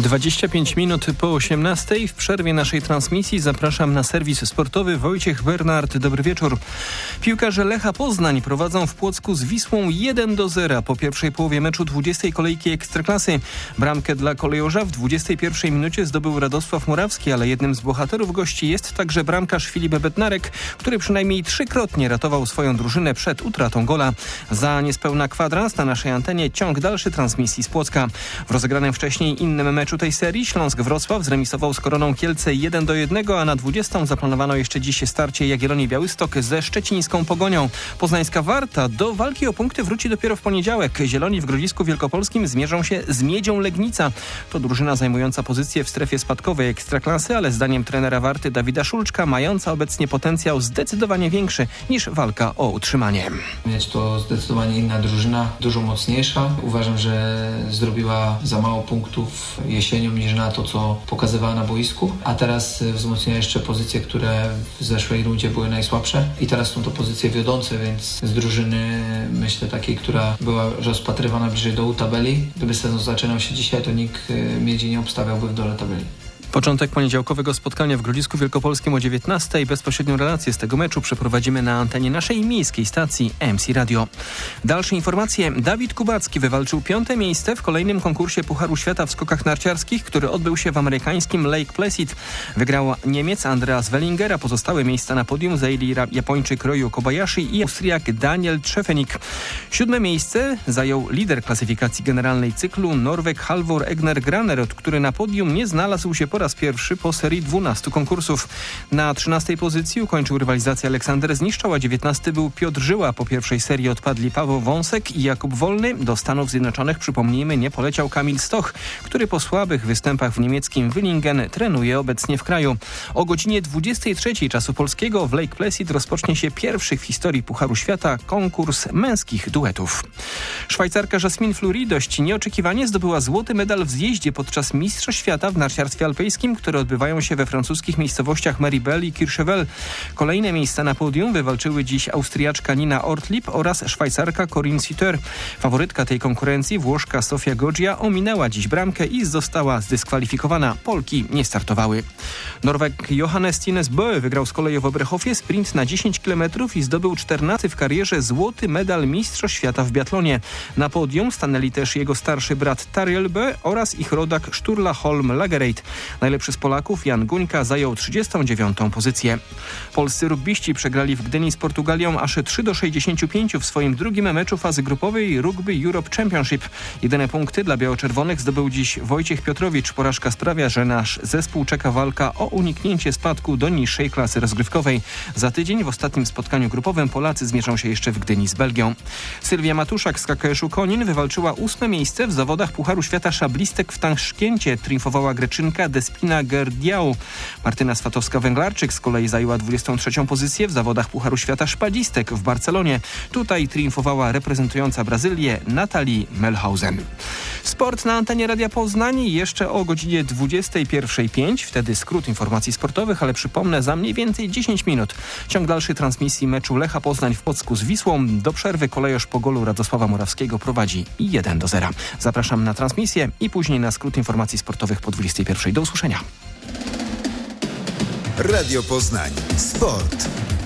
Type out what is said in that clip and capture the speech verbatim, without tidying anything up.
dwadzieścia pięć minut po osiemnastej. W przerwie naszej transmisji zapraszam na serwis sportowy. Wojciech Bernard, dobry wieczór. Piłkarze Lecha Poznań prowadzą w Płocku z Wisłą jeden do zera po pierwszej połowie meczu dwudziestej kolejki Ekstraklasy. Bramkę dla kolejorza w dwudziestej pierwszej minucie zdobył Radosław Murawski, ale jednym z bohaterów gości jest także bramkarz Filip Bednarek, który przynajmniej trzykrotnie ratował swoją drużynę przed utratą gola. Za niespełna kwadrans na naszej antenie ciąg dalszy transmisji z Płocka. W rozegranym wcześniej innym meczu tej serii Śląsk-Wrocław zremisował z Koroną Kielce jeden do jednego, a na dwudziestą zaplanowano jeszcze dziś starcie Jagiellonii Białystok ze szczecińską Pogonią. Poznańska Warta do walki o punkty wróci dopiero w poniedziałek. Zieloni w Grodzisku Wielkopolskim zmierzą się z Miedzią Legnica. To drużyna zajmująca pozycję w strefie spadkowej Ekstraklasy, ale zdaniem trenera Warty Dawida Szulczka mająca obecnie potencjał zdecydowanie większy niż walka o utrzymanie. Mieć to zdecydowanie inna drużyna, dużo mocniejsza. Uważam, że zrobiła za mało punktów jesienią niż na to, co pokazywała na boisku, a teraz wzmocniła jeszcze pozycje, które w zeszłej rundzie były najsłabsze i teraz są to pozycje wiodące, więc z drużyny, myślę, takiej, która była rozpatrywana bliżej dołu tabeli, gdyby sezon zaczynał się dzisiaj, to nikt Miedzi nie obstawiałby w dole tabeli. Początek poniedziałkowego spotkania w Grodzisku Wielkopolskim o dziewiętnastej. Bezpośrednią relację z tego meczu przeprowadzimy na antenie naszej miejskiej stacji M C Radio. Dalsze informacje. Dawid Kubacki wywalczył piąte miejsce w kolejnym konkursie Pucharu Świata w skokach narciarskich, który odbył się w amerykańskim Lake Placid. Wygrał Niemiec Andreas Wellinger, a pozostałe miejsca na podium zajęli Japończyk Ryo Kobayashi i Austriak Daniel Trzefenik. Siódme miejsce zajął lider klasyfikacji generalnej cyklu Norweg Halvor Egner Graner, który na podium nie znalazł się po raz pierwszy po serii dwunastu konkursów. Na trzynastej pozycji ukończył rywalizację Aleksander Zniszczał, a dziewiętnasty był Piotr Żyła. Po pierwszej serii odpadli Paweł Wąsek i Jakub Wolny. Do Stanów Zjednoczonych, przypomnijmy, nie poleciał Kamil Stoch, który po słabych występach w niemieckim Willingen trenuje obecnie w kraju. O godzinie dwudziestej trzeciej czasu polskiego w Lake Placid rozpocznie się pierwszy w historii Pucharu Świata konkurs męskich duetów. Szwajcarka Jasmine Fleury dość nieoczekiwanie zdobyła złoty medal w zjeździe podczas Mistrzostw Świata w narciarstwie alpejskim, które odbywają się we francuskich miejscowościach Meribel i Courchevel. Kolejne miejsca na podium wywalczyły dziś Austriaczka Nina Ortlieb oraz Szwajcarka Corinne Suter. Faworytka tej konkurencji, Włoszka Sofia Goggia, ominęła dziś bramkę i została zdyskwalifikowana. Polki nie startowały. Norweg Johannes Tines Bø wygrał z kolei w Oberhofie sprint na dziesięć kilometrów i zdobył czternasty w karierze złoty medal Mistrzostw Świata w biatlonie. Na podium stanęli też jego starszy brat Tariel Bø oraz ich rodak Sturla Holm Lagereit. Najlepszy z Polaków Jan Guńka zajął trzydziestą dziewiątą pozycję. Polscy rugbiści przegrali w Gdyni z Portugalią aż trzy do sześćdziesięciu pięciu w swoim drugim meczu fazy grupowej Rugby Europe Championship. Jedyne punkty dla biało-czerwonych zdobył dziś Wojciech Piotrowicz. Porażka sprawia, że nasz zespół czeka walka o uniknięcie spadku do niższej klasy rozgrywkowej. Za tydzień w ostatnim spotkaniu grupowym Polacy zmierzą się jeszcze w Gdyni z Belgią. Sylwia Matuszak z K K S-u Konin wywalczyła ósme miejsce w zawodach Pucharu Świata szablistek w Taszkencie. Triumfowała Greczynka Despina Gerdiału. Martyna Swatowska-Węglarczyk z kolei zajęła dwudziestą trzecią pozycję w zawodach Pucharu Świata szpadzistek w Barcelonie. Tutaj triumfowała reprezentująca Brazylię Natalie Melhausen. Sport na antenie Radia Poznań jeszcze o godzinie dwudziestej pierwszej pięć. Wtedy skrót informacji sportowych, ale przypomnę, za mniej więcej dziesięć minut. Ciąg dalszy transmisji meczu Lecha Poznań w Płocku z Wisłą. Do przerwy kolejorz po golu Radosława Murawskiego prowadzi jeden do zera. Zapraszam na transmisję i później na skrót informacji sportowych po dwudziestej pierwszej. Do usłyszenia. Radio Poznań. Sport.